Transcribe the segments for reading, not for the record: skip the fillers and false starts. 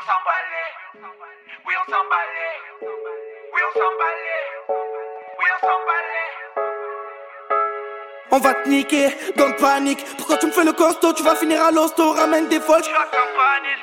s'emballait. Oui, on s'emballait. Oui, on s'emballait. Oui, on s'emballait. On va te niquer, donc panique. Pourquoi tu me fais le costaud, tu vas finir à l'hosto. Ramène des folles, Je suis à Campanile.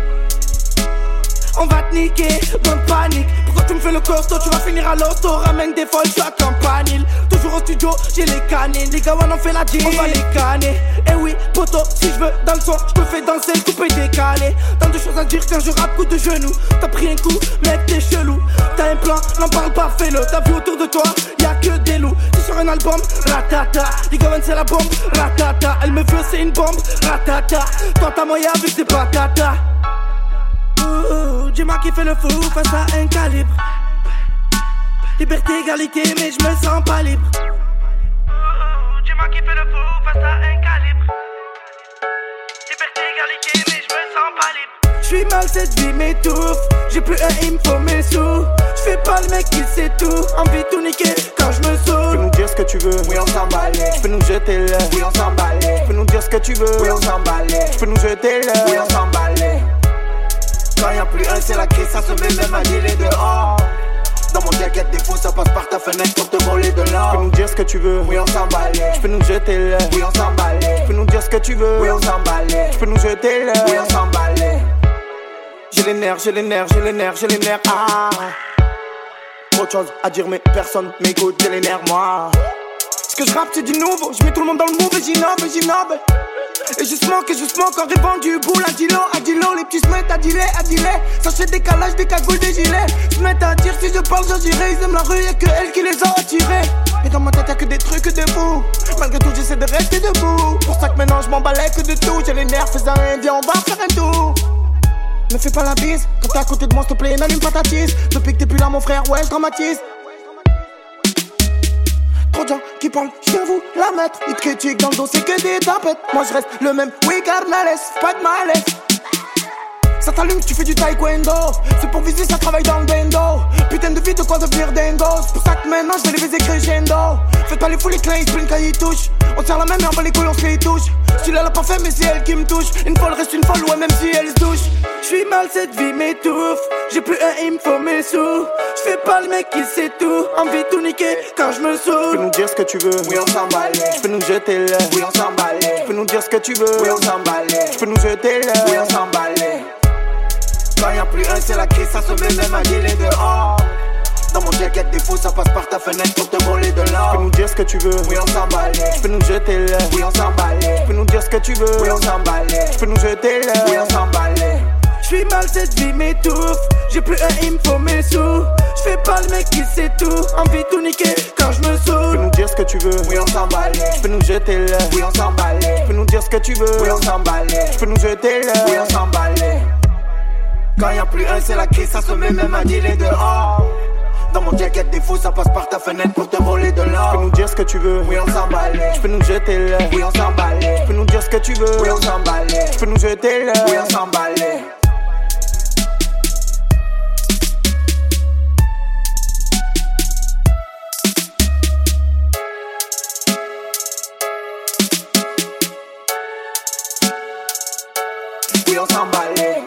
on va te niquer, donc panique. Pourquoi tu me fais le costaud, tu vas finir à l'hosto. Ramène des folles, je suis à Campanile. Toujours au studio, j'ai les canines. Les gars, on en fait la jean, on va les canner. Eh oui, poto, si je veux dans le son, je te fais danser, le coupé décalé. Tant de choses à dire quand je rappe, coup de genou. T'as pris un coup, mec, t'es chelou. T'as un plan, n'en parle pas, fais-le. T'as vu autour de toi, y'a que des loups. T'es sur un album, ratata. Les gars, c'est la bombe, ratata. Elle me veut, c'est une bombe, ratata. Toi, t'as moyen avec des patatas. Dis-moi qui fait le fou face à un calibre. Liberté, égalité, mais je me sens pas libre. Dis-moi qui fait le fou face à un calibre. Liberté, égalité, mais je me sens pas libre. J'suis mal, cette vie m'étouffe. J'ai plus un, il me faut mes sous. J'fais pas le mec qui sait tout. Envie de tout niquer quand j'me Tu peux saoule. nous dire ce que tu veux, Oui, on s'emballait. tu peux nous jeter le. Oui, on s'emballait. Tu peux nous dire ce que tu veux, Oui, on s'emballait. tu peux nous jeter le. Oui, on s'emballait. Quand y'a plus un, c'est la crise, ça se met même à dealer dehors. Dans mon jacket, des fous, ça passe par ta fenêtre pour te voler de Tu peux l'or. nous dire ce que tu veux, Oui, on s'emballait. tu peux nous jeter le. Oui, on s'emballait. Tu peux nous dire ce que tu veux, Oui, on s'emballait. tu peux nous jeter le. Oui, on s'emballait. J'ai les nerfs, j'ai les nerfs, j'ai les nerfs, j'ai les nerfs. Ah. Trop de choses à dire, mais personne m'écoute, j'ai les nerfs, moi. Ce que je rappe, c'est du nouveau. Je mets tout le monde dans le move et j'innove, et j'innove. Et je smoke, en rêvant du boule. À Dilo, les petits se mettent à dealer. Sachez décalage, des cagoules, des gilets. Se mettent à dire, si je parle, j'agirai. Ils aiment la rue, y'a que elle qui les a attirés. Et dans ma tête, y'a que des trucs de fou. Malgré tout, j'essaie de rester debout. Pour ça que maintenant, je m'emballais que de tout. J'ai les nerfs, fais un viens, on va faire un tour. Me fais pas la bise, quand t'es à côté de moi, s'il te plaît, n'allume pas ta tisse. Depuis que t'es plus là, mon frère, ouais, je dramatise. Trop de gens qui parlent, je viens vous la mettre. Ils te critiquent dans le dos, c'est que des tapettes. Moi je reste le même, oui, Carnales, pas de malaise. Ça t'allume, tu fais du taekwondo. C'est pour viser, ça travaille dans le bendo. Putain de vie, de quoi devenir dingo. C'est pour ça que maintenant je vais les viser crescendo. Faites pas les fous, les clins, ils sprint quand ils touchent. On serre la même, mais on va les couilles, on se les touche. Celui-là l'a pas fait, mais c'est elle qui me touche. Une folle reste une folle, ouais, même si elle se douche. J'suis mal, cette vie m'étouffe. J'ai plus un, il me faut mes sous. J'fais pas le mec qui sait tout. Envie de tout niquer quand j'me Tu peux saoule. nous dire ce que tu veux, Oui, on s'emballait. tu peux nous jeter le. Oui, on s'emballait. Tu peux nous dire ce que tu veux, Oui, on s'emballait. tu peux nous jeter le. Oui, on s'emballait. Quand y'a plus un, c'est la crise, ça se met même à dealer dehors. Dans mon jacket, des fous, ça passe par ta fenêtre pour te voler de Tu peux l'or. nous dire ce que tu veux, Oui, on s'emballait. tu peux nous jeter le. Oui, on s'emballait. Tu peux nous dire ce que tu veux, Oui, on s'emballait. tu peux nous jeter le. Oui, on s'emballait. J'suis mal, cette vie m'étouffe. J'ai plus un, il me faut mes sous. J'fais pas le mec qui sait tout. Envie de tout niquer quand j'me Tu peux saoule. nous dire ce que tu veux, Oui, on s'emballait. tu peux nous jeter le. Oui, on s'emballait. Tu peux nous dire ce que tu veux, Oui, on s'emballait. tu peux nous jeter le. Oui, on s'emballait. Quand y'a plus un, c'est la crise, ça se met même à dealer dehors. Dans mon jacket, des fous, ça passe par ta fenêtre pour te voler de Tu peux l'or. nous dire ce que tu veux, Oui, on s'emballait. tu peux nous jeter le. Oui, on s'emballait. Tu peux nous dire ce que tu veux, Oui, on s'emballait. tu peux nous jeter le. Oui, on s'emballait. Oui, on s'emballait.